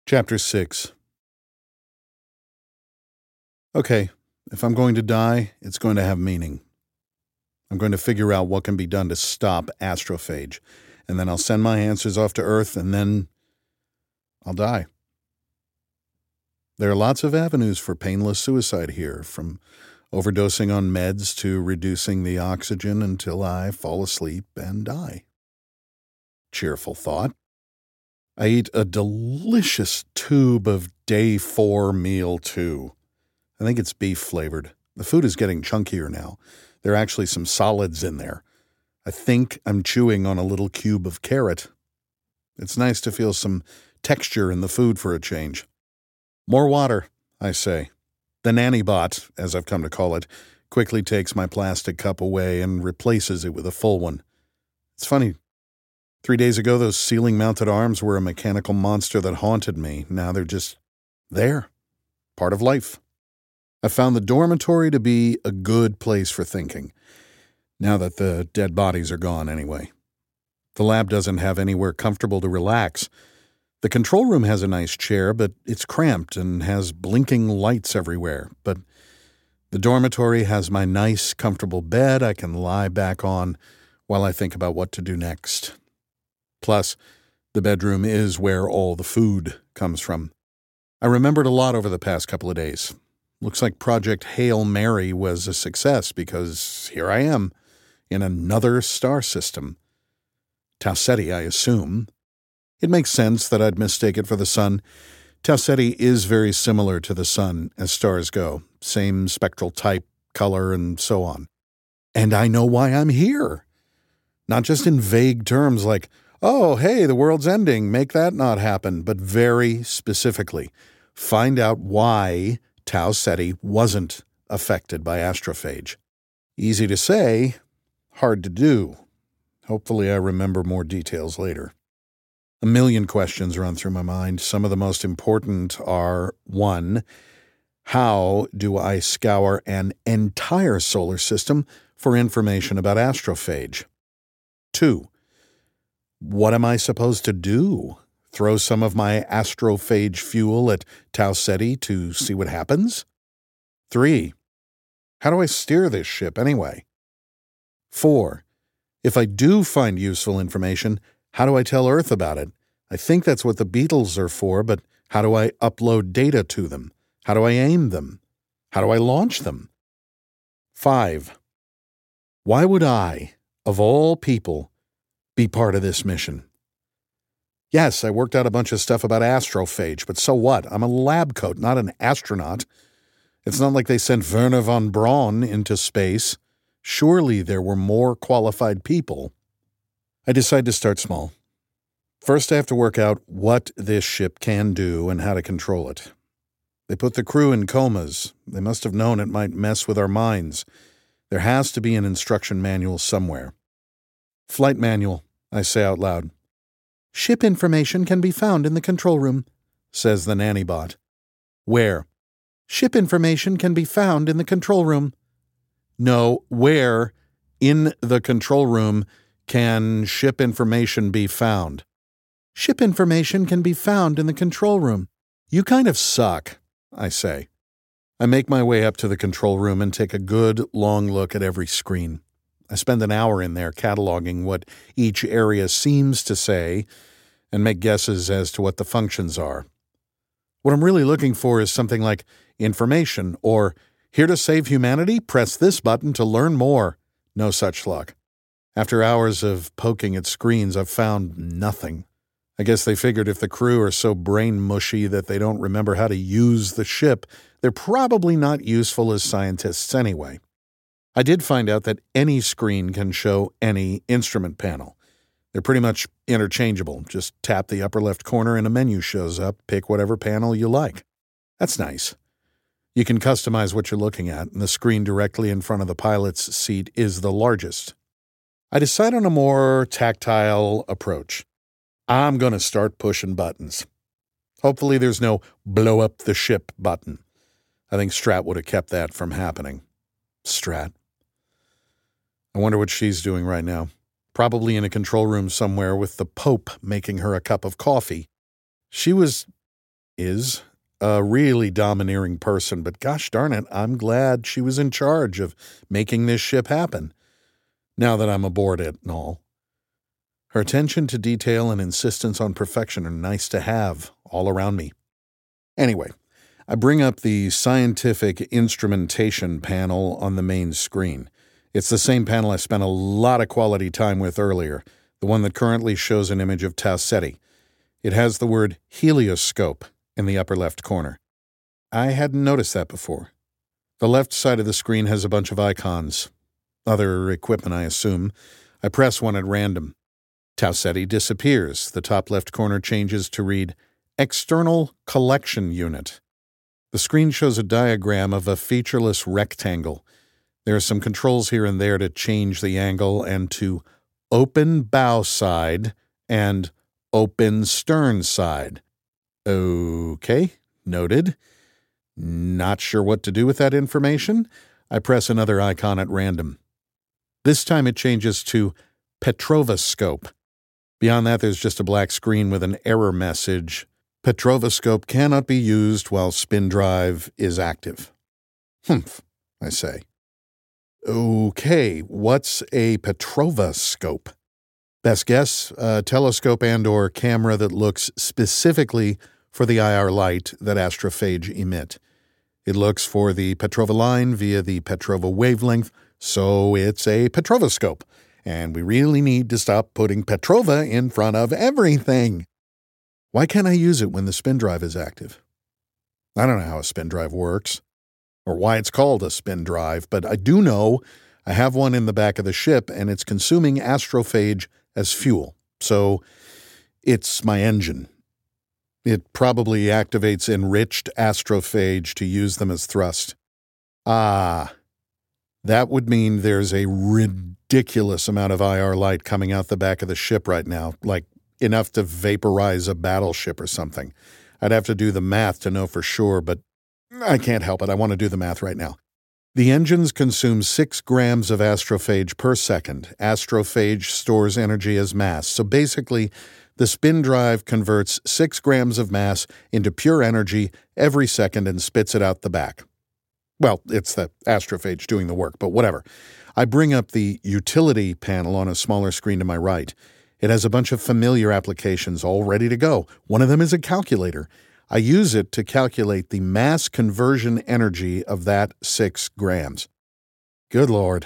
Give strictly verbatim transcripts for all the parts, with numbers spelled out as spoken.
Chapter six. Okay, if I'm going to die, it's going to have meaning. I'm going to figure out what can be done to stop astrophage, and then I'll send my answers off to Earth, and then I'll die. There are lots of avenues for painless suicide here, from overdosing on meds to reducing the oxygen until I fall asleep and die. Cheerful thought. I eat a delicious tube of day four meal too. I think it's beef flavored. The food is getting chunkier now. There are actually some solids in there. I think I'm chewing on a little cube of carrot. It's nice to feel some texture in the food for a change. More water, I say. The nanny bot, as I've come to call it, quickly takes my plastic cup away and replaces it with a full one. It's funny. Three days ago, those ceiling-mounted arms were a mechanical monster that haunted me. Now they're just there. Part of life. I found the dormitory to be a good place for thinking, now that the dead bodies are gone anyway. The lab doesn't have anywhere comfortable to relax. The control room has a nice chair, but it's cramped and has blinking lights everywhere. But the dormitory has my nice, comfortable bed I can lie back on while I think about what to do next. Plus, the bedroom is where all the food comes from. I remembered a lot over the past couple of days. Looks like Project Hail Mary was a success because here I am, in another star system. Tau Ceti, I assume. It makes sense that I'd mistake it for the sun. Tau Ceti is very similar to the sun as stars go. Same spectral type, color, and so on. And I know why I'm here. Not just in vague terms like, oh, hey, the world's ending, make that not happen, but very specifically, find out why Tau Ceti wasn't affected by astrophage. Easy to say, hard to do. Hopefully I remember more details later. A million questions run through my mind. Some of the most important are, one, how do I scour an entire solar system for information about astrophage? Two, what am I supposed to do? Throw some of my astrophage fuel at Tau Ceti to see what happens? Three, how do I steer this ship anyway? Four, if I do find useful information, how do I tell Earth about it? I think that's what the Beetles are for, but how do I upload data to them? How do I aim them? How do I launch them? Five, why would I, of all people, be part of this mission? Yes, I worked out a bunch of stuff about astrophage, but so what? I'm a lab coat, not an astronaut. It's not like they sent Wernher von Braun into space. Surely there were more qualified people. I decide to start small. First, I have to work out what this ship can do and how to control it. They put the crew in comas. They must have known it might mess with our minds. There has to be an instruction manual somewhere. Flight manual, I say out loud. Ship information can be found in the control room, says the nanny bot. Where? Ship information can be found in the control room. No, where in the control room can ship information be found? Ship information can be found in the control room. You kind of suck, I say. I make my way up to the control room and take a good, long look at every screen. I spend an hour in there cataloging what each area seems to say and make guesses as to what the functions are. What I'm really looking for is something like information or here to save humanity, press this button to learn more. No such luck. After hours of poking at screens, I've found nothing. I guess they figured if the crew are so brain mushy that they don't remember how to use the ship, they're probably not useful as scientists anyway. I did find out that any screen can show any instrument panel. They're pretty much interchangeable. Just tap the upper left corner and a menu shows up. Pick whatever panel you like. That's nice. You can customize what you're looking at, and the screen directly in front of the pilot's seat is the largest. I decide on a more tactile approach. I'm going to start pushing buttons. Hopefully there's no blow up the ship button. I think Strat would have kept that from happening. Strat. I wonder what she's doing right now. Probably in a control room somewhere with the Pope making her a cup of coffee. She was is a really domineering person, but gosh darn it, I'm glad she was in charge of making this ship happen, now that I'm aboard it and all. Her attention to detail and insistence on perfection are nice to have all around me. Anyway, I bring up the scientific instrumentation panel on the main screen. It's the same panel I spent a lot of quality time with earlier, the one that currently shows an image of Tau Ceti. It has the word helioscope in the upper left corner. I hadn't noticed that before. The left side of the screen has a bunch of icons. Other equipment, I assume. I press one at random. Tau Ceti disappears. The top left corner changes to read External Collection Unit. The screen shows a diagram of a featureless rectangle. There are some controls here and there to change the angle and to open bow side and open stern side. Okay, noted. Not sure what to do with that information. I press another icon at random. This time it changes to Petrovoscope. Beyond that, there's just a black screen with an error message. Petrovoscope cannot be used while spin drive is active. Humph, I say. Okay, what's a Petrovoscope? Best guess, a telescope and or camera that looks specifically for the I R light that astrophage emit. It looks for the Petrova line via the Petrova wavelength, so it's a Petrovoscope. And we really need to stop putting Petrova in front of everything. Why can't I use it when the spin drive is active? I don't know how a spin drive works, or why it's called a spin drive, but I do know I have one in the back of the ship, and it's consuming astrophage as fuel. So it's my engine. It probably activates enriched astrophage to use them as thrust. Ah, that would mean there's a ridiculous amount of I R light coming out the back of the ship right now, like enough to vaporize a battleship or something. I'd have to do the math to know for sure, but I can't help it. I want to do the math right now. The engines consume six grams of astrophage per second. Astrophage stores energy as mass. So basically, the spin drive converts six grams of mass into pure energy every second and spits it out the back. Well, it's the astrophage doing the work, but whatever. I bring up the utility panel on a smaller screen to my right. It has a bunch of familiar applications all ready to go. One of them is a calculator. I use it to calculate the mass conversion energy of that six grams. Good Lord.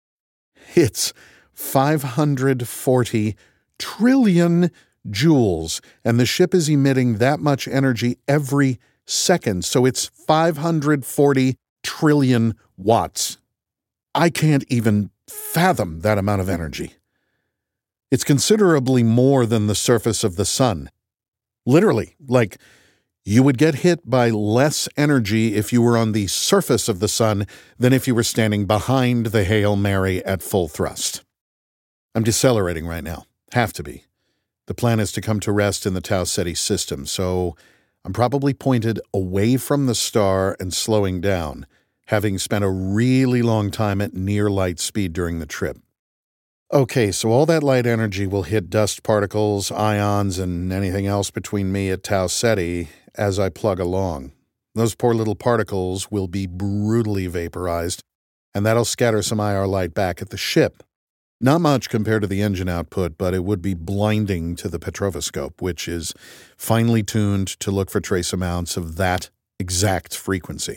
It's five hundred forty trillion joules, and the ship is emitting that much energy every second, so it's five hundred forty trillion watts. I can't even fathom that amount of energy. It's considerably more than the surface of the sun. Literally, like, you would get hit by less energy if you were on the surface of the sun than if you were standing behind the Hail Mary at full thrust. I'm decelerating right now. Have to be. The plan is to come to rest in the Tau Ceti system, so I'm probably pointed away from the star and slowing down, having spent a really long time at near light speed during the trip. Okay, so all that light energy will hit dust particles, ions, and anything else between me at Tau Ceti as I plug along. Those poor little particles will be brutally vaporized, and that'll scatter some I R light back at the ship. Not much compared to the engine output, but it would be blinding to the Petrovoscope, which is finely tuned to look for trace amounts of that exact frequency.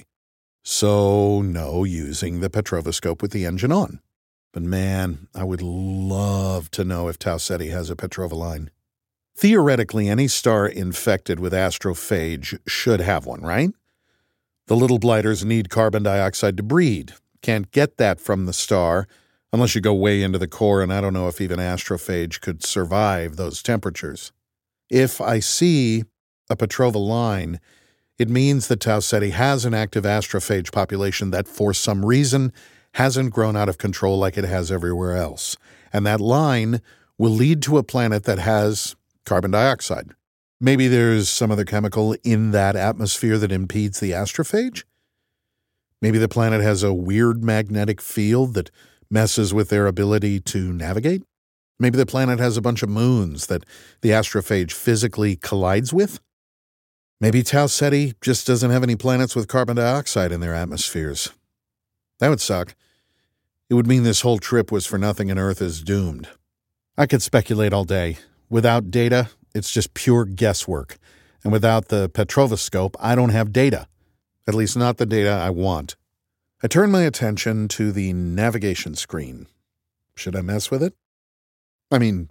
So no using the Petrovoscope with the engine on. But man, I would love to know if Tau Ceti has a Petrova line. Theoretically, any star infected with astrophage should have one, right? The little blighters need carbon dioxide to breed. Can't get that from the star unless you go way into the core, and I don't know if even astrophage could survive those temperatures. If I see a Petrova line, it means that Tau Ceti has an active astrophage population that, for some reason, hasn't grown out of control like it has everywhere else. And that line will lead to a planet that has carbon dioxide. Maybe there's some other chemical in that atmosphere that impedes the astrophage? Maybe the planet has a weird magnetic field that messes with their ability to navigate? Maybe the planet has a bunch of moons that the astrophage physically collides with? Maybe Tau Ceti just doesn't have any planets with carbon dioxide in their atmospheres. That would suck. It would mean this whole trip was for nothing and Earth is doomed. I could speculate all day. Without data, it's just pure guesswork. And without the Petrovoscope, I don't have data. At least not the data I want. I turn my attention to the navigation screen. Should I mess with it? I mean,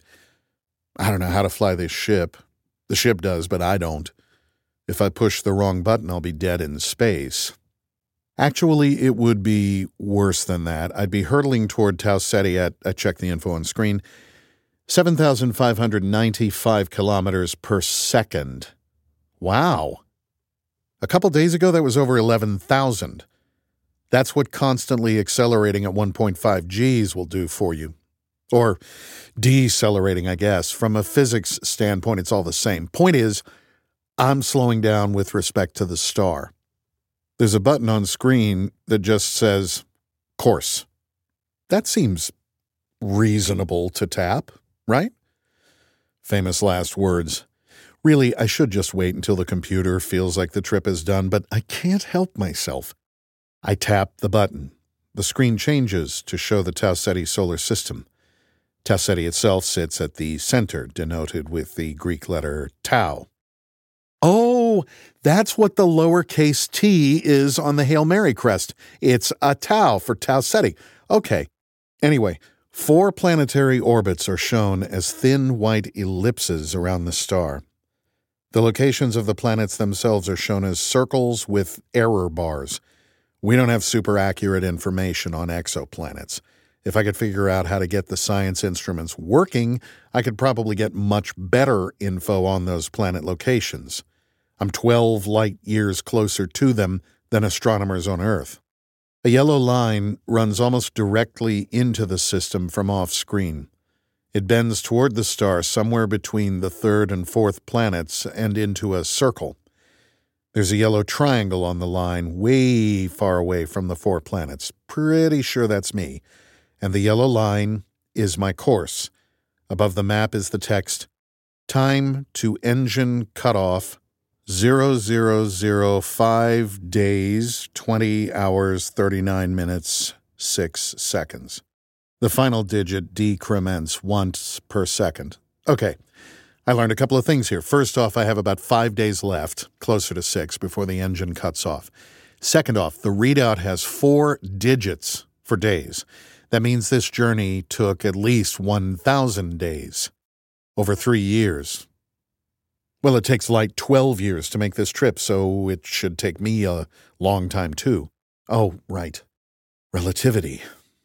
I don't know how to fly this ship. The ship does, but I don't. If I push the wrong button, I'll be dead in space. Actually, it would be worse than that. I'd be hurtling toward Tau Ceti at, I checked the info on screen, seven thousand five hundred ninety-five kilometers per second. Wow. A couple days ago, that was over eleven thousand. That's what constantly accelerating at one point five Gs will do for you. Or decelerating, I guess. From a physics standpoint, it's all the same. Point is, I'm slowing down with respect to the star. There's a button on screen that just says, course. That seems reasonable to tap, right? Famous last words. Really, I should just wait until the computer feels like the trip is done, but I can't help myself. I tap the button. The screen changes to show the Tau Ceti solar system. Tau Ceti itself sits at the center, denoted with the Greek letter tau. Oh, that's what the lowercase t is on the Hail Mary crest. It's a tau for Tau Ceti. Okay. Anyway, four planetary orbits are shown as thin white ellipses around the star. The locations of the planets themselves are shown as circles with error bars. We don't have super accurate information on exoplanets. If I could figure out how to get the science instruments working, I could probably get much better info on those planet locations. I'm twelve light years closer to them than astronomers on Earth. A yellow line runs almost directly into the system from off-screen. It bends toward the star somewhere between the third and fourth planets and into a circle. There's a yellow triangle on the line way far away from the four planets. Pretty sure that's me. And the yellow line is my course. Above the map is the text, time to engine cutoff, zero zero zero five days, twenty hours, thirty-nine minutes, six seconds. The final digit decrements once per second. Okay, I learned a couple of things here. First off, I have about five days left, closer to six, before the engine cuts off. Second off, the readout has four digits for days. That means this journey took at least one thousand days, over three years. Well, it takes light twelve years to make this trip, so it should take me a long time too. Oh, right. Relativity.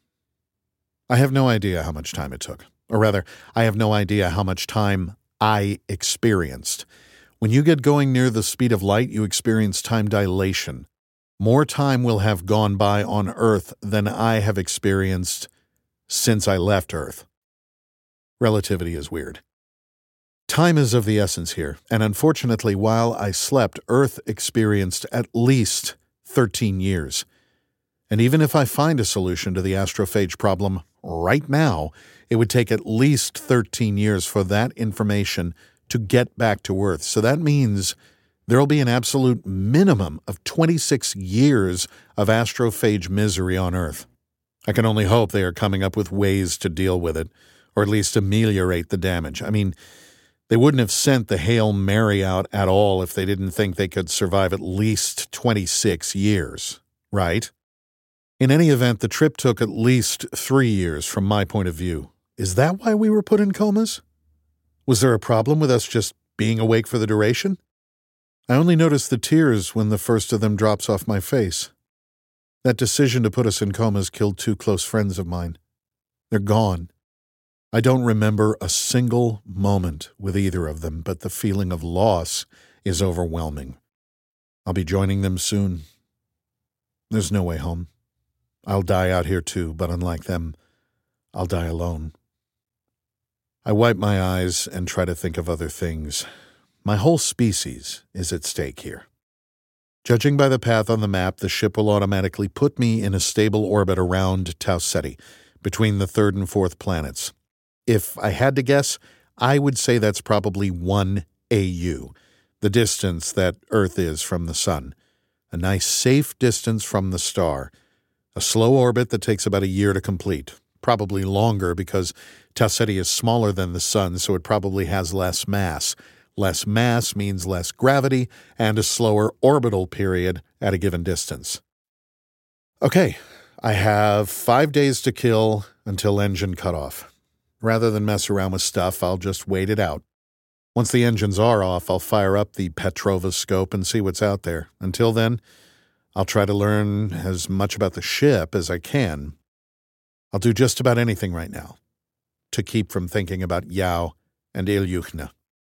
I have no idea how much time it took. Or rather, I have no idea how much time I experienced. When you get going near the speed of light, you experience time dilation. More time will have gone by on Earth than I have experienced since I left Earth. Relativity is weird. Time is of the essence here, and unfortunately, while I slept, Earth experienced at least thirteen years. And even if I find a solution to the astrophage problem right now, it would take at least thirteen years for that information to get back to Earth. So that means there'll be an absolute minimum of twenty-six years of astrophage misery on Earth. I can only hope they are coming up with ways to deal with it, or at least ameliorate the damage. I mean, they wouldn't have sent the Hail Mary out at all if they didn't think they could survive at least twenty-six years, right? In any event, the trip took at least three years from my point of view. Is that why we were put in comas? Was there a problem with us just being awake for the duration? I only notice the tears when the first of them drops off my face. That decision to put us in comas killed two close friends of mine. They're gone. I don't remember a single moment with either of them, but the feeling of loss is overwhelming. I'll be joining them soon. There's no way home. I'll die out here too, but unlike them, I'll die alone. I wipe my eyes and try to think of other things. My whole species is at stake here. Judging by the path on the map, the ship will automatically put me in a stable orbit around Tau Ceti, between the third and fourth planets. If I had to guess, I would say that's probably one A U. the distance that Earth is from the sun. A nice, safe distance from the star. A slow orbit that takes about a year to complete. Probably longer because Tau Ceti is smaller than the sun, so it probably has less mass. Less mass means less gravity and a slower orbital period at a given distance. Okay, I have five days to kill until engine cutoff. Rather than mess around with stuff, I'll just wait it out. Once the engines are off, I'll fire up the Petrova scope and see what's out there. Until then, I'll try to learn as much about the ship as I can. I'll do just about anything right now to keep from thinking about Yao and Ilyukhna.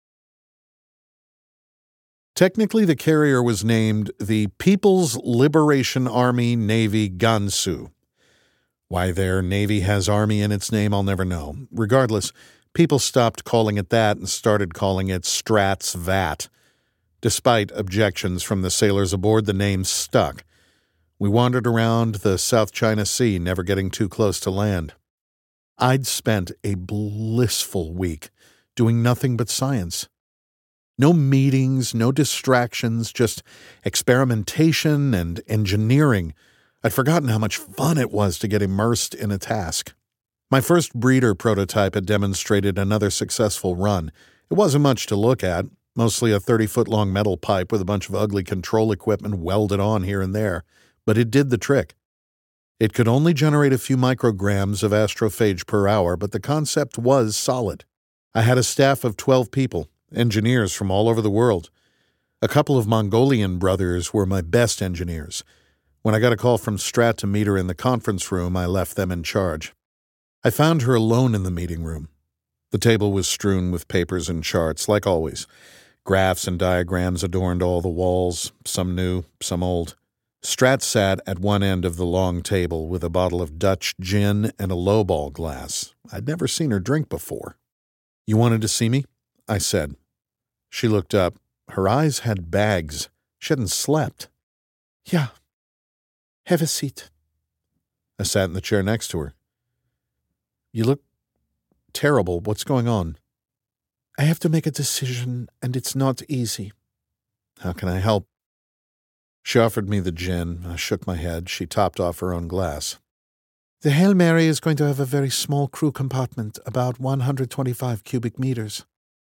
Technically, the carrier was named the People's Liberation Army Navy Gansu. Why their Navy has Army in its name, I'll never know. Regardless, people stopped calling it that and started calling it Strats Vat. Despite objections from the sailors aboard, the name stuck. We wandered around the South China Sea, never getting too close to land. I'd spent a blissful week doing nothing but science. No meetings, no distractions, just experimentation and engineering. I'd forgotten how much fun it was to get immersed in a task. My first breeder prototype had demonstrated another successful run. It wasn't much to look at, mostly a thirty-foot-long metal pipe with a bunch of ugly control equipment welded on here and there, but it did the trick. It could only generate a few micrograms of astrophage per hour, but the concept was solid. I had a staff of twelve people, engineers from all over the world. A couple of Mongolian brothers were my best engineers. When I got a call from Strat to meet her in the conference room, I left them in charge. I found her alone in the meeting room. The table was strewn with papers and charts, like always. Graphs and diagrams adorned all the walls, some new, some old. Strat sat at one end of the long table with a bottle of Dutch gin and a lowball glass. I'd never seen her drink before. "You wanted to see me?" I said. She looked up. Her eyes had bags. She hadn't slept. "Yeah. Have a seat." I sat in the chair next to her. "You look terrible. What's going on?" "I have to make a decision, and it's not easy." "How can I help?" She offered me the gin. I shook my head. She topped off her own glass. "The Hail Mary is going to have a very small crew compartment, about one hundred twenty-five cubic meters."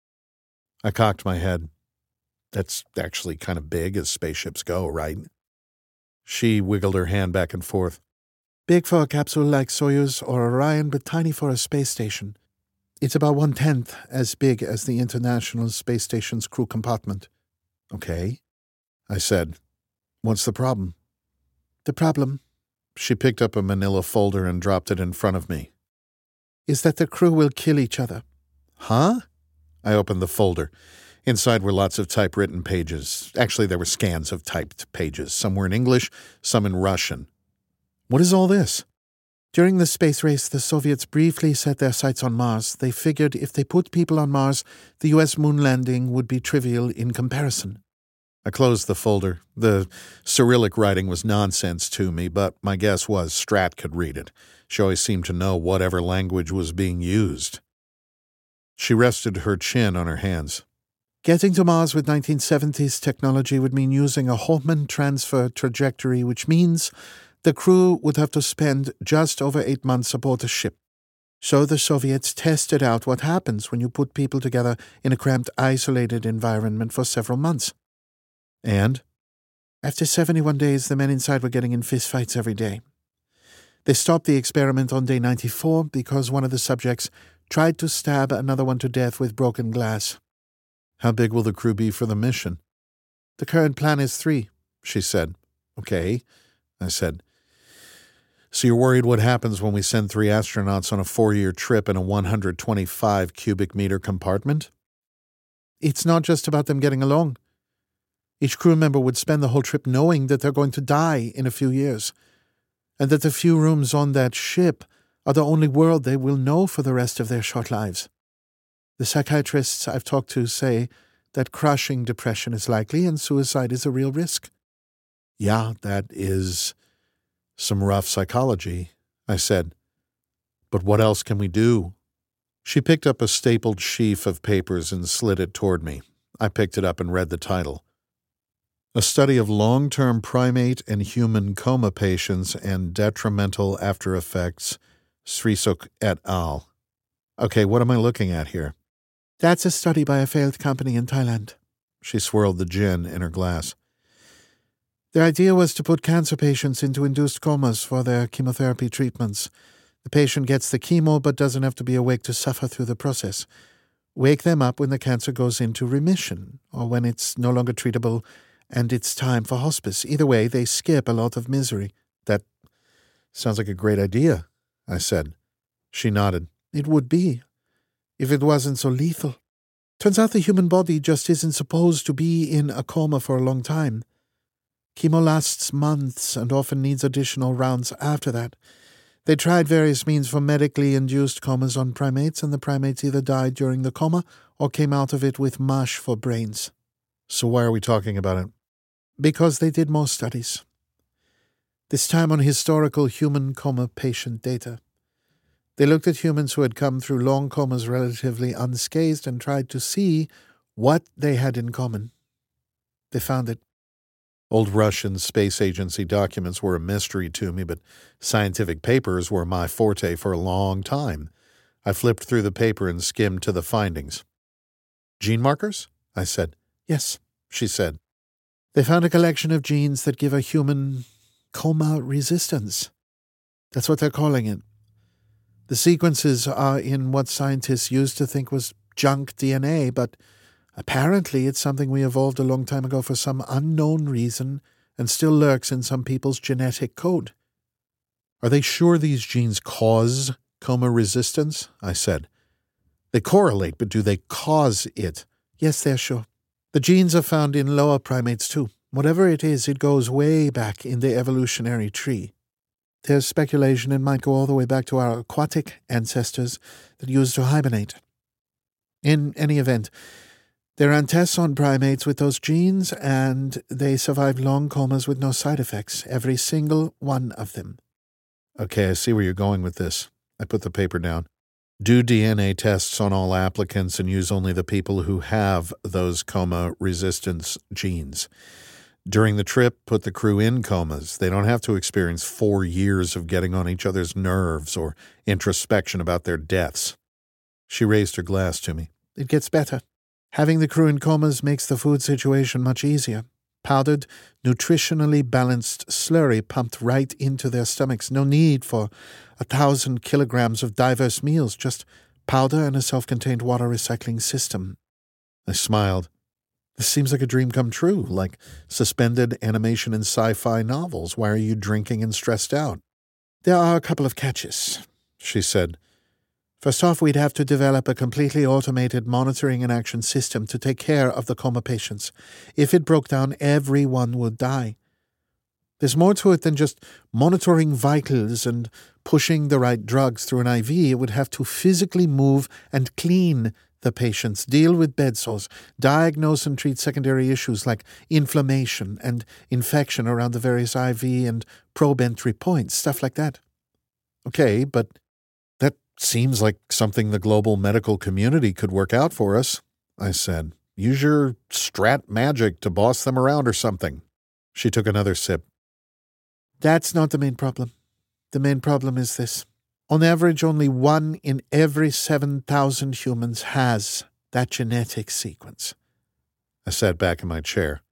I cocked my head. That's actually kind of big as spaceships go, right? She wiggled her hand back and forth. "Big for a capsule like Soyuz or Orion, but tiny for a space station. It's about one-tenth as big as the International Space Station's crew compartment." "Okay," I said. "What's the problem?" "The problem," she picked up a manila folder and dropped it in front of me, "is that the crew will kill each other." "Huh?" I opened the folder. Inside were lots of typewritten pages. Actually, there were scans of typed pages. Some were in English, some in Russian. "What is all this?" "During the space race, the Soviets briefly set their sights on Mars. They figured if they put people on Mars, the U S moon landing would be trivial in comparison." I closed the folder. The Cyrillic writing was nonsense to me, but my guess was Strat could read it. She always seemed to know whatever language was being used. She rested her chin on her hands. "Getting to Mars with nineteen seventies technology would mean using a Hoffman transfer trajectory, which means the crew would have to spend just over eight months aboard a ship. So the Soviets tested out what happens when you put people together in a cramped, isolated environment for several months. And after seventy-one days, the men inside were getting in fistfights every day. They stopped the experiment on day ninety-four because one of the subjects tried to stab another one to death with broken glass." "How big will the crew be for the mission?" "The current plan is three," she said. "Okay," I said. "So you're worried what happens when we send three astronauts on a four-year trip in a one hundred twenty-five cubic meter compartment?" "It's not just about them getting along. Each crew member would spend the whole trip knowing that they're going to die in a few years, and that the few rooms on that ship are the only world they will know for the rest of their short lives. The psychiatrists I've talked to say that crushing depression is likely and suicide is a real risk." "Yeah, that is some rough psychology," I said. "But what else can we do?" She picked up a stapled sheaf of papers and slid it toward me. I picked it up and read the title. A study of long-term primate and human coma patients and detrimental after effects, Srisuk et al. Okay, what am I looking at here? That's a study by a failed company in Thailand. She swirled the gin in her glass. The idea was to put cancer patients into induced comas for their chemotherapy treatments. The patient gets the chemo but doesn't have to be awake to suffer through the process. Wake them up when the cancer goes into remission or when it's no longer treatable and it's time for hospice. Either way, they skip a lot of misery. That sounds like a great idea, I said. She nodded. It would be, if it wasn't so lethal. Turns out the human body just isn't supposed to be in a coma for a long time. Chemo lasts months and often needs additional rounds after that. They tried various means for medically induced comas on primates, and the primates either died during the coma or came out of it with mush for brains. So why are we talking about it? Because they did more studies. This time on historical human coma patient data. They looked at humans who had come through long comas relatively unscathed and tried to see what they had in common. They found it. Old Russian space agency documents were a mystery to me, but scientific papers were my forte for a long time. I flipped through the paper and skimmed to the findings. Gene markers? I said. Yes, she said. They found a collection of genes that give a human coma resistance. That's what they're calling it. The sequences are in what scientists used to think was junk D N A, but apparently it's something we evolved a long time ago for some unknown reason and still lurks in some people's genetic code. Are they sure these genes cause coma resistance? I said. They correlate, but do they cause it? Yes, they're sure. The genes are found in lower primates too. Whatever it is, it goes way back in the evolutionary tree. There's speculation it might go all the way back to our aquatic ancestors that used to hibernate. In any event, they ran tests on primates with those genes, and they survived long comas with no side effects, every single one of them. Okay, I see where you're going with this. I put the paper down. Do D N A tests on all applicants and use only the people who have those coma resistance genes. During the trip, put the crew in comas. They don't have to experience four years of getting on each other's nerves or introspection about their deaths. She raised her glass to me. It gets better. Having the crew in comas makes the food situation much easier. Powdered, nutritionally balanced slurry pumped right into their stomachs. No need for a thousand kilograms of diverse meals, just powder and a self-contained water recycling system. I smiled. This seems like a dream come true, like suspended animation in sci-fi novels. Why are you drinking and stressed out? There are a couple of catches, she said. First off, we'd have to develop a completely automated monitoring and action system to take care of the coma patients. If it broke down, everyone would die. There's more to it than just monitoring vitals and pushing the right drugs through an I V. It would have to physically move and clean the patients, deal with bed sores, diagnose and treat secondary issues like inflammation and infection around the various I V and probe entry points, stuff like that. Okay, but that seems like something the global medical community could work out for us, I said. Use your strat magic to boss them around or something. She took another sip. That's not the main problem. The main problem is this. On average, only one in every seven thousand humans has that genetic sequence. I sat back in my chair.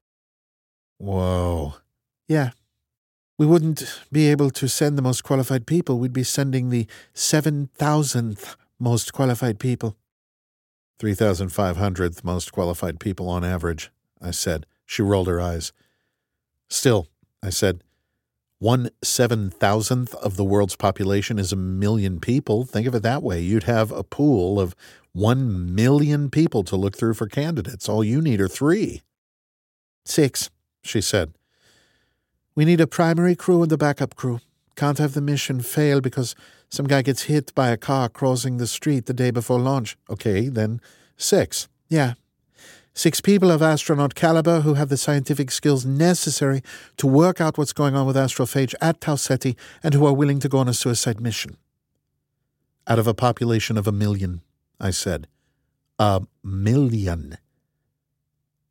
Whoa. Yeah. We wouldn't be able to send the most qualified people. We'd be sending the seven thousandth most qualified people. three thousand five hundredth most qualified people on average, I said. She rolled her eyes. Still, I said, one seven thousandth of the world's population is a million people. Think of it that way. You'd have a pool of one million people to look through for candidates. All you need are three. Six, she said. We need a primary crew and a backup crew. Can't have the mission fail because some guy gets hit by a car crossing the street the day before launch. Okay, then six. Yeah. Six people of astronaut caliber who have the scientific skills necessary to work out what's going on with astrophage at Tau Ceti and who are willing to go on a suicide mission. Out of a population of a million, I said. A million.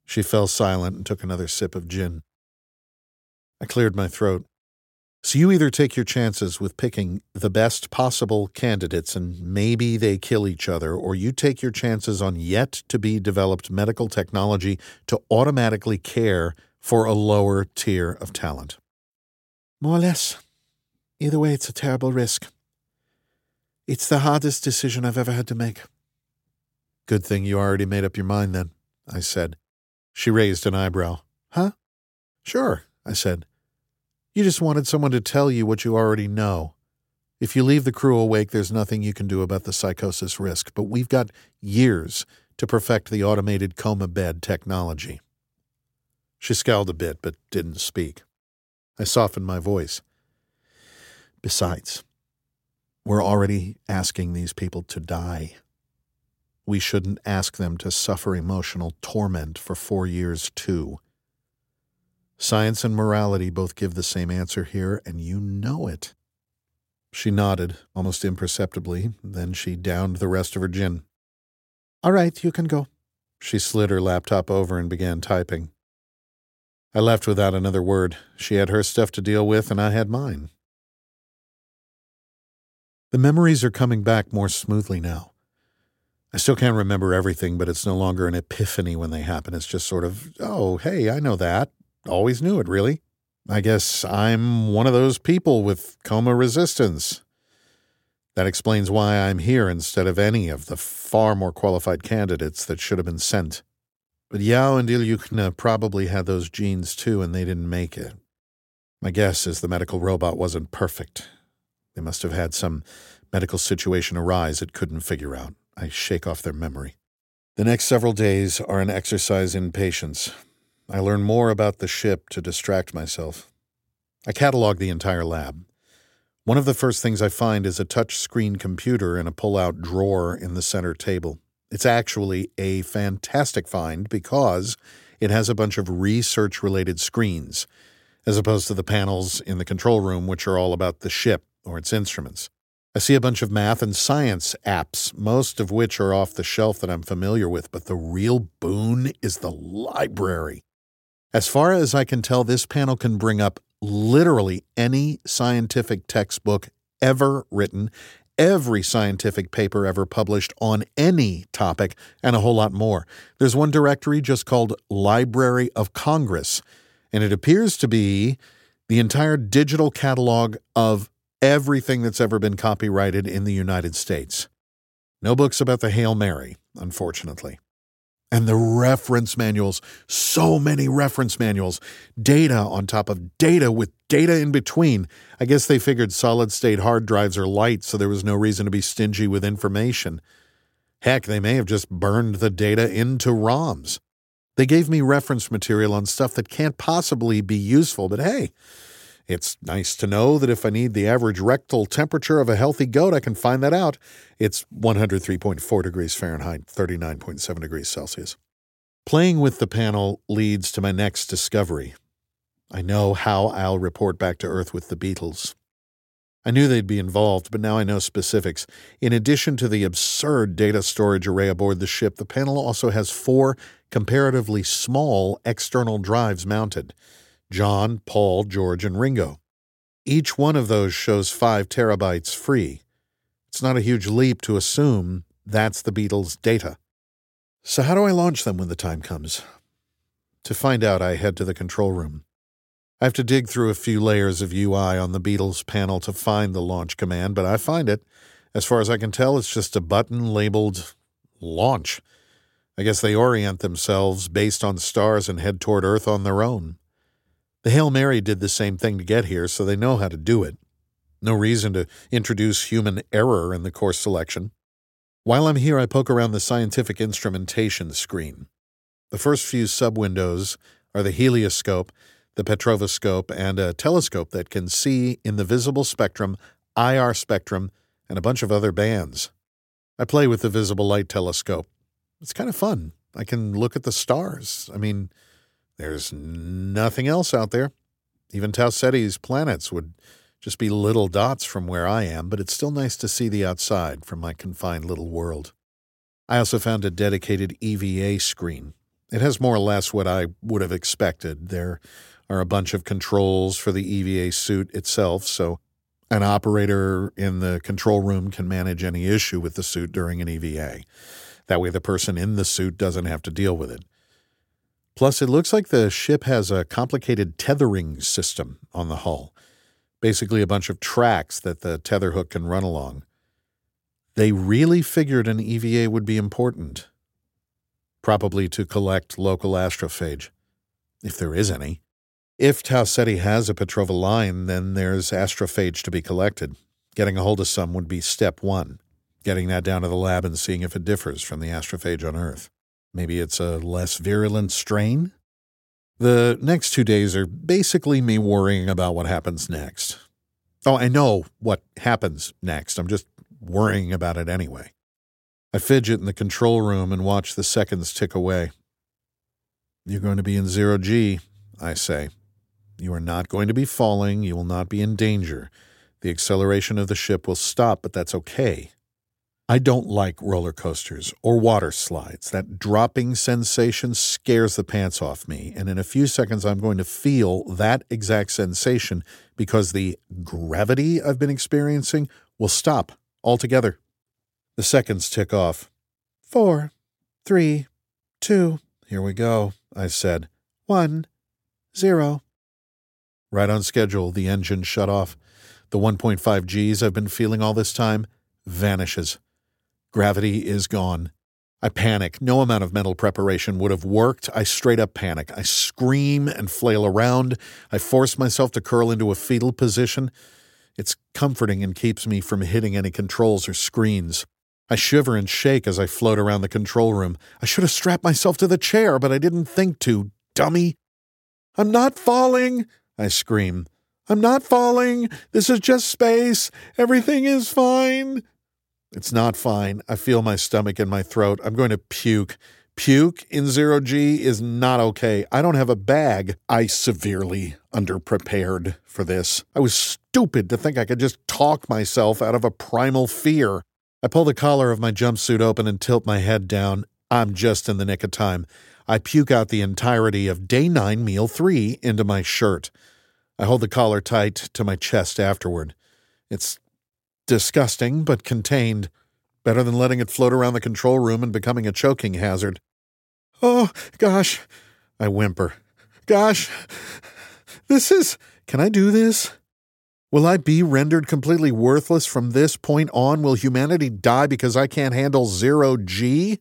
She fell silent and took another sip of gin. I cleared my throat. So you either take your chances with picking the best possible candidates and maybe they kill each other, or you take your chances on yet-to-be-developed medical technology to automatically care for a lower tier of talent. More or less. Either way, it's a terrible risk. It's the hardest decision I've ever had to make. Good thing you already made up your mind then, I said. She raised an eyebrow. Huh? Sure, I said. You just wanted someone to tell you what you already know. If you leave the crew awake, there's nothing you can do about the psychosis risk, but we've got years to perfect the automated coma bed technology. She scowled a bit, but didn't speak. I softened my voice. Besides, we're already asking these people to die. We shouldn't ask them to suffer emotional torment for four years, too. Science and morality both give the same answer here, and you know it. She nodded, almost imperceptibly, then she downed the rest of her gin. All right, you can go. She slid her laptop over and began typing. I left without another word. She had her stuff to deal with, and I had mine. The memories are coming back more smoothly now. I still can't remember everything, but it's no longer an epiphany when they happen. It's just sort of, oh, hey, I know that. Always knew it, really. I guess I'm one of those people with coma resistance. That explains why I'm here instead of any of the far more qualified candidates that should have been sent. But Yao and Ilyukhna probably had those genes too, and they didn't make it. My guess is the medical robot wasn't perfect. They must have had some medical situation arise it couldn't figure out. I shake off their memory. The next several days are an exercise in patience. I learn more about the ship to distract myself. I catalog the entire lab. One of the first things I find is a touch-screen computer in a pull-out drawer in the center table. It's actually a fantastic find because it has a bunch of research-related screens, as opposed to the panels in the control room, which are all about the ship or its instruments. I see a bunch of math and science apps, most of which are off the shelf that I'm familiar with, but the real boon is the library. As far as I can tell, this panel can bring up literally any scientific textbook ever written, every scientific paper ever published on any topic, and a whole lot more. There's one directory just called Library of Congress, and it appears to be the entire digital catalog of everything that's ever been copyrighted in the United States. No books about the Hail Mary, unfortunately. And the reference manuals, so many reference manuals, data on top of data with data in between. I guess they figured solid-state hard drives are light, so there was no reason to be stingy with information. Heck, they may have just burned the data into ROMs. They gave me reference material on stuff that can't possibly be useful, but hey, it's nice to know that if I need the average rectal temperature of a healthy goat, I can find that out. It's one hundred three point four degrees Fahrenheit, thirty-nine point seven degrees Celsius. Playing with the panel leads to my next discovery. I know how I'll report back to Earth with the Beatles. I knew they'd be involved, but now I know specifics. In addition to the absurd data storage array aboard the ship, the panel also has four comparatively small external drives mounted. John, Paul, George, and Ringo. Each one of those shows five terabytes free. It's not a huge leap to assume that's the Beatles' data. So how do I launch them when the time comes? To find out, I head to the control room. I have to dig through a few layers of U I on the Beatles panel to find the launch command, but I find it. As far as I can tell, it's just a button labeled launch. I guess they orient themselves based on stars and head toward Earth on their own. The Hail Mary did the same thing to get here, so they know how to do it. No reason to introduce human error in the course selection. While I'm here, I poke around the scientific instrumentation screen. The first few sub-windows are the helioscope, the petrovoscope, and a telescope that can see in the visible spectrum, I R spectrum, and a bunch of other bands. I play with the visible light telescope. It's kind of fun. I can look at the stars. I mean, there's nothing else out there. Even Tau Ceti's planets would just be little dots from where I am, but it's still nice to see the outside from my confined little world. I also found a dedicated E V A screen. It has more or less what I would have expected. There are a bunch of controls for the E V A suit itself, so an operator in the control room can manage any issue with the suit during an E V A. That way the person in the suit doesn't have to deal with it. Plus, it looks like the ship has a complicated tethering system on the hull. Basically a bunch of tracks that the tether hook can run along. They really figured an E V A would be important. Probably to collect local astrophage, if there is any. If Tau Ceti has a Petrova line, then there's astrophage to be collected. Getting a hold of some would be step one. Getting that down to the lab and seeing if it differs from the astrophage on Earth. Maybe it's a less virulent strain? The next two days are basically me worrying about what happens next. Oh, I know what happens next. I'm just worrying about it anyway. I fidget in the control room and watch the seconds tick away. You're going to be in zero G, I say. You are not going to be falling. You will not be in danger. The acceleration of the ship will stop, but that's okay. I don't like roller coasters or water slides. That dropping sensation scares the pants off me, and in a few seconds I'm going to feel that exact sensation because the gravity I've been experiencing will stop altogether. The seconds tick off. Four, three, two, here we go, I said. One, zero. Right on schedule, the engine shut off. The one point five Gs I've been feeling all this time vanishes. Gravity is gone. I panic. No amount of mental preparation would have worked. I straight up panic. I scream and flail around. I force myself to curl into a fetal position. It's comforting and keeps me from hitting any controls or screens. I shiver and shake as I float around the control room. I should have strapped myself to the chair, but I didn't think to, dummy. I'm not falling, I scream. I'm not falling. This is just space. Everything is fine. It's not fine. I feel my stomach in my throat. I'm going to puke. Puke in zero G is not okay. I don't have a bag. I severely underprepared for this. I was stupid to think I could just talk myself out of a primal fear. I pull the collar of my jumpsuit open and tilt my head down. I'm just in the nick of time. I puke out the entirety of day nine, meal three into my shirt. I hold the collar tight to my chest afterward. It's disgusting, but contained. Better than letting it float around the control room and becoming a choking hazard. Oh, gosh, I whimper. Gosh, this is... Can I do this? Will I be rendered completely worthless from this point on? Will humanity die because I can't handle zero G?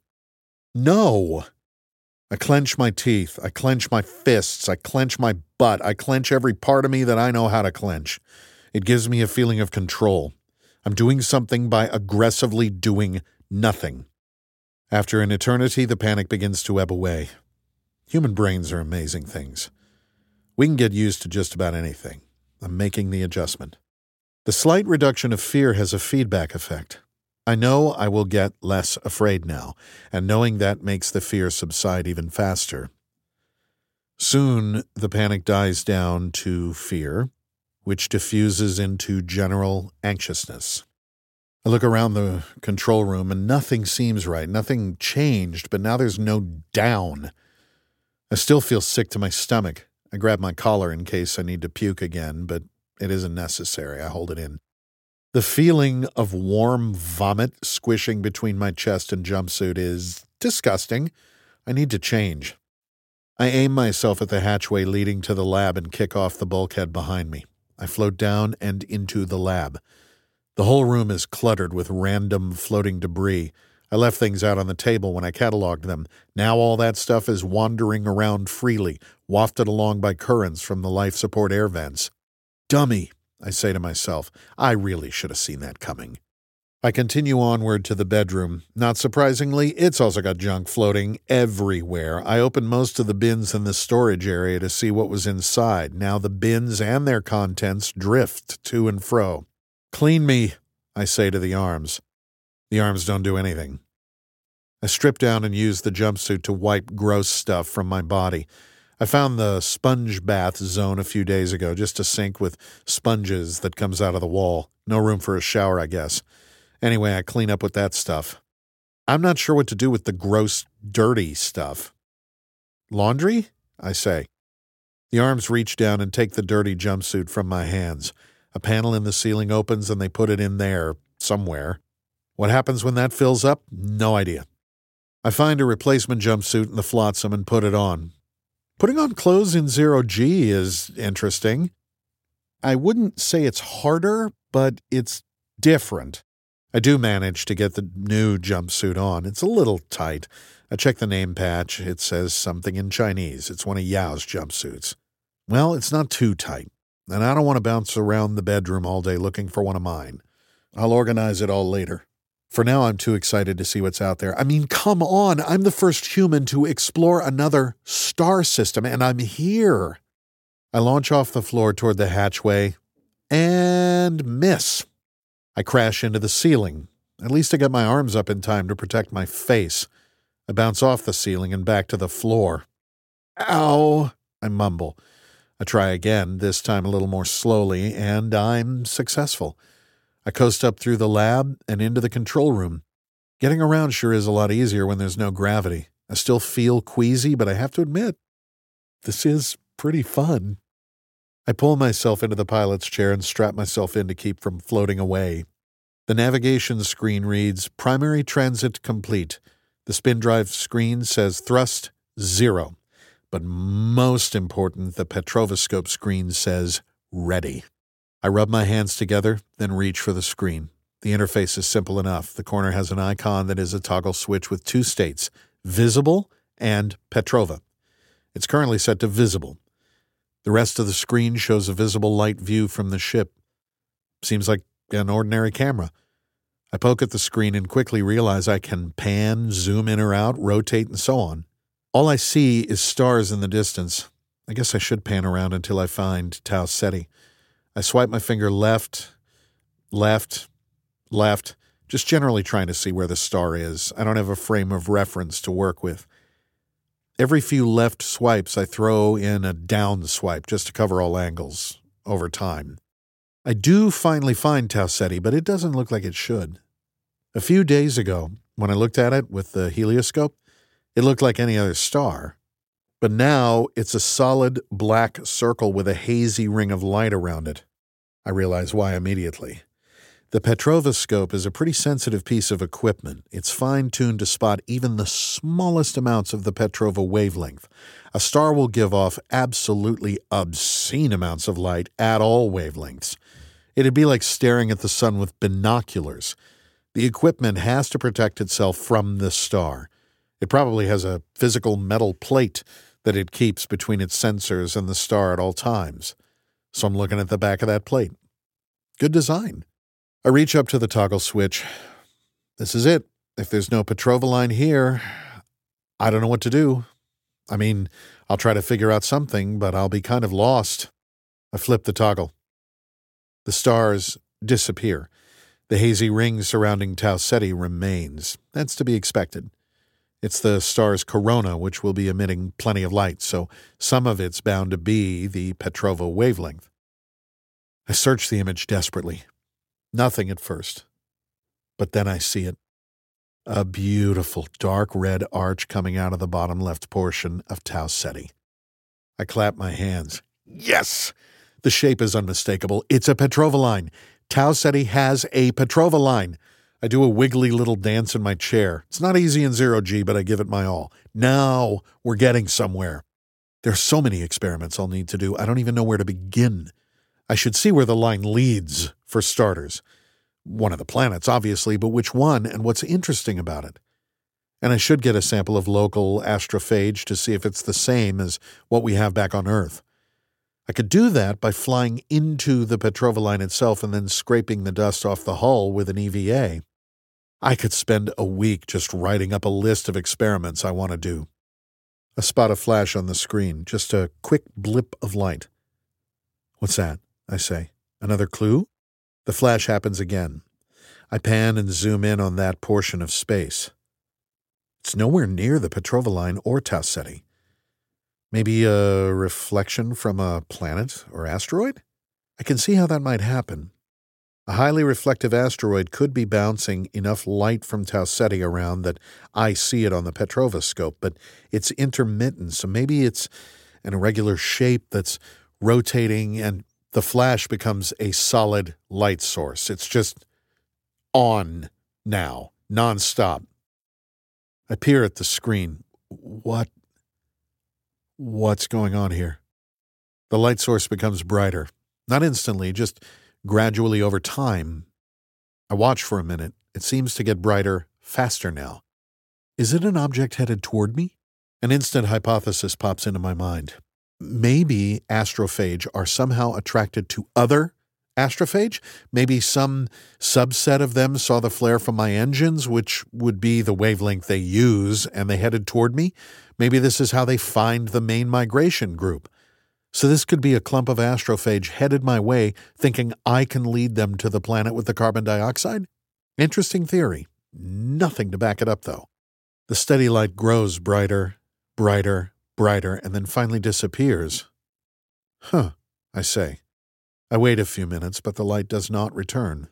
No. I clench my teeth. I clench my fists. I clench my butt. I clench every part of me that I know how to clench. It gives me a feeling of control. I'm doing something by aggressively doing nothing. After an eternity, the panic begins to ebb away. Human brains are amazing things. We can get used to just about anything. I'm making the adjustment. The slight reduction of fear has a feedback effect. I know I will get less afraid now, and knowing that makes the fear subside even faster. Soon, the panic dies down to fear, which diffuses into general anxiousness. I look around the control room and nothing seems right. Nothing changed, but now there's no down. I still feel sick to my stomach. I grab my collar in case I need to puke again, but it isn't necessary. I hold it in. The feeling of warm vomit squishing between my chest and jumpsuit is disgusting. I need to change. I aim myself at the hatchway leading to the lab and kick off the bulkhead behind me. I float down and into the lab. The whole room is cluttered with random floating debris. I left things out on the table when I cataloged them. Now all that stuff is wandering around freely, wafted along by currents from the life support air vents. Dummy, I say to myself. I really should have seen that coming. I continue onward to the bedroom. Not surprisingly, it's also got junk floating everywhere. I opened most of the bins in the storage area to see what was inside. Now the bins and their contents drift to and fro. Clean me, I say to the arms. The arms don't do anything. I strip down and use the jumpsuit to wipe gross stuff from my body. I found the sponge bath zone a few days ago, just a sink with sponges that comes out of the wall. No room for a shower, I guess. Anyway, I clean up with that stuff. I'm not sure what to do with the gross, dirty stuff. Laundry? I say. The arms reach down and take the dirty jumpsuit from my hands. A panel in the ceiling opens and they put it in there, somewhere. What happens when that fills up? No idea. I find a replacement jumpsuit in the flotsam and put it on. Putting on clothes in zero G is interesting. I wouldn't say it's harder, but it's different. I do manage to get the new jumpsuit on. It's a little tight. I check the name patch. It says something in Chinese. It's one of Yao's jumpsuits. Well, it's not too tight, and I don't want to bounce around the bedroom all day looking for one of mine. I'll organize it all later. For now, I'm too excited to see what's out there. I mean, come on. I'm the first human to explore another star system, and I'm here. I launch off the floor toward the hatchway and miss. I crash into the ceiling. At least I get my arms up in time to protect my face. I bounce off the ceiling and back to the floor. Ow! I mumble. I try again, this time a little more slowly, and I'm successful. I coast up through the lab and into the control room. Getting around sure is a lot easier when there's no gravity. I still feel queasy, but I have to admit, this is pretty fun. I pull myself into the pilot's chair and strap myself in to keep from floating away. The navigation screen reads, Primary Transit Complete. The spin drive screen says Thrust Zero. But most important, the Petrovoscope screen says Ready. I rub my hands together, then reach for the screen. The interface is simple enough. The corner has an icon that is a toggle switch with two states, Visible and Petrova. It's currently set to Visible. The rest of the screen shows a visible light view from the ship. Seems like an ordinary camera. I poke at the screen and quickly realize I can pan, zoom in or out, rotate, and so on. All I see is stars in the distance. I guess I should pan around until I find Tau Ceti. I swipe my finger left, left, left, just generally trying to see where the star is. I don't have a frame of reference to work with. Every few left swipes, I throw in a down swipe just to cover all angles over time. I do finally find Tau Ceti, but it doesn't look like it should. A few days ago, when I looked at it with the helioscope, it looked like any other star. But now it's a solid black circle with a hazy ring of light around it. I realize why immediately. The Petrovoscope is a pretty sensitive piece of equipment. It's fine-tuned to spot even the smallest amounts of the Petrova wavelength. A star will give off absolutely obscene amounts of light at all wavelengths. It'd be like staring at the sun with binoculars. The equipment has to protect itself from the star. It probably has a physical metal plate that it keeps between its sensors and the star at all times. So I'm looking at the back of that plate. Good design. I reach up to the toggle switch. This is it. If there's no Petrova line here, I don't know what to do. I mean, I'll try to figure out something, but I'll be kind of lost. I flip the toggle. The stars disappear. The hazy ring surrounding Tau Ceti remains. That's to be expected. It's the star's corona, which will be emitting plenty of light, so some of it's bound to be the Petrova wavelength. I search the image desperately. Nothing at first. But then I see it. A beautiful dark red arch coming out of the bottom left portion of Tau Ceti. I clap my hands. Yes! The shape is unmistakable. It's a Petrova line. Tau Ceti has a Petrova line. I do a wiggly little dance in my chair. It's not easy in zero G, but I give it my all. Now we're getting somewhere. There are so many experiments I'll need to do. I don't even know where to begin. I should see where the line leads, for starters. One of the planets, obviously, but which one and what's interesting about it? And I should get a sample of local astrophage to see if it's the same as what we have back on Earth. I could do that by flying into the Petrova line itself and then scraping the dust off the hull with an E V A. I could spend a week just writing up a list of experiments I want to do. I spot a flash on the screen, just a quick blip of light. What's that? I say. Another clue? The flash happens again. I pan and zoom in on that portion of space. It's nowhere near the Petrova line or Tau Ceti. Maybe a reflection from a planet or asteroid? I can see how that might happen. A highly reflective asteroid could be bouncing enough light from Tau Ceti around that I see it on the Petrova scope, but it's intermittent, so maybe it's an irregular shape that's rotating and the flash becomes a solid light source. It's just on now, nonstop. I peer at the screen. What? What's going on here? The light source becomes brighter. Not instantly, just gradually over time. I watch for a minute. It seems to get brighter faster now. Is it an object headed toward me? An instant hypothesis pops into my mind. Maybe astrophage are somehow attracted to other astrophage? Maybe some subset of them saw the flare from my engines, which would be the wavelength they use, and they headed toward me? Maybe this is how they find the main migration group. So this could be a clump of astrophage headed my way, thinking I can lead them to the planet with the carbon dioxide? Interesting theory. Nothing to back it up, though. The steady light grows brighter, brighter, brighter, and then finally disappears. Huh, I say. I wait a few minutes, but the light does not return.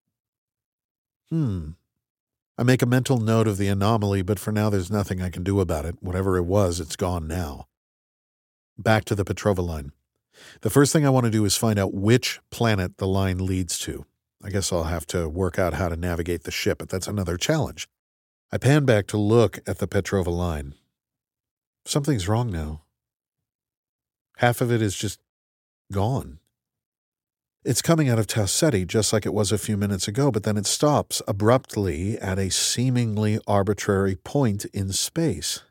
Hmm. I make a mental note of the anomaly, but for now there's nothing I can do about it. Whatever it was, it's gone now. Back to the Petrova line. The first thing I want to do is find out which planet the line leads to. I guess I'll have to work out how to navigate the ship, but that's another challenge. I pan back to look at the Petrova line. Something's wrong now. Half of it is just gone. It's coming out of Tau Ceti just like it was a few minutes ago, but then it stops abruptly at a seemingly arbitrary point in space.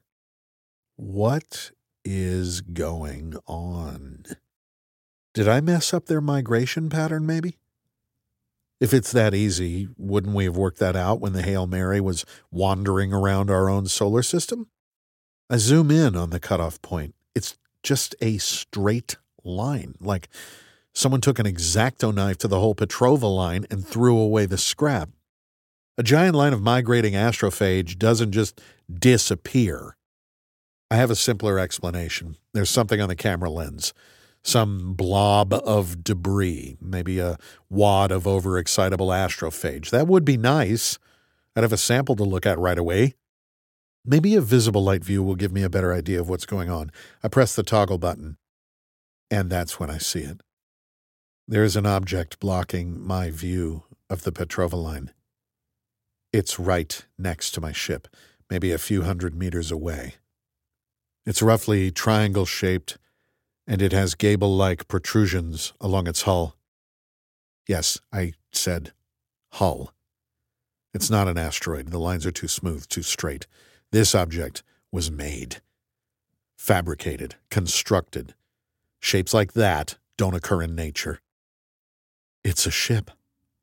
What is going on? Did I mess up their migration pattern, maybe? If it's that easy, wouldn't we have worked that out when the Hail Mary was wandering around our own solar system? I zoom in on the cutoff point. It's just a straight line, like someone took an X-Acto knife to the whole Petrova line and threw away the scrap. A giant line of migrating astrophage doesn't just disappear. I have a simpler explanation. There's something on the camera lens. Some blob of debris, maybe a wad of overexcitable astrophage. That would be nice. I'd have a sample to look at right away. Maybe a visible light view will give me a better idea of what's going on. I press the toggle button, and that's when I see it. There is an object blocking my view of the Petrova line. It's right next to my ship, maybe a few hundred meters away. It's roughly triangle-shaped, and it has gable-like protrusions along its hull. Yes, I said hull. It's not an asteroid. The lines are too smooth, too straight. This object was made, fabricated, constructed. Shapes like that don't occur in nature. It's a ship.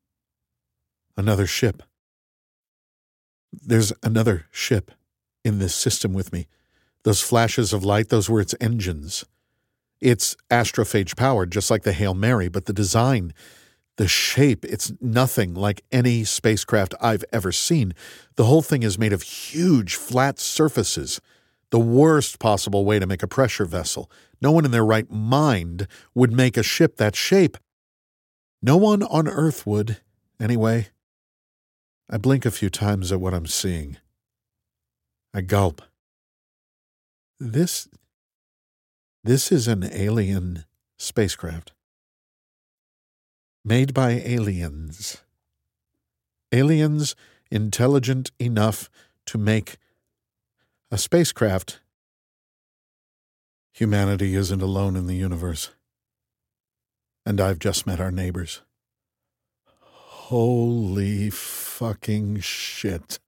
Another ship. There's another ship in this system with me. Those flashes of light, those were its engines. It's astrophage powered, just like the Hail Mary, but the design, the shape, it's nothing like any spacecraft I've ever seen. The whole thing is made of huge, flat surfaces, the worst possible way to make a pressure vessel. No one in their right mind would make a ship that shape. No one on Earth would, anyway. I blink a few times at what I'm seeing. I gulp. This, this is an alien spacecraft. Made by aliens. Aliens intelligent enough to make a spacecraft. Humanity isn't alone in the universe. And I've just met our neighbors. Holy fucking shit.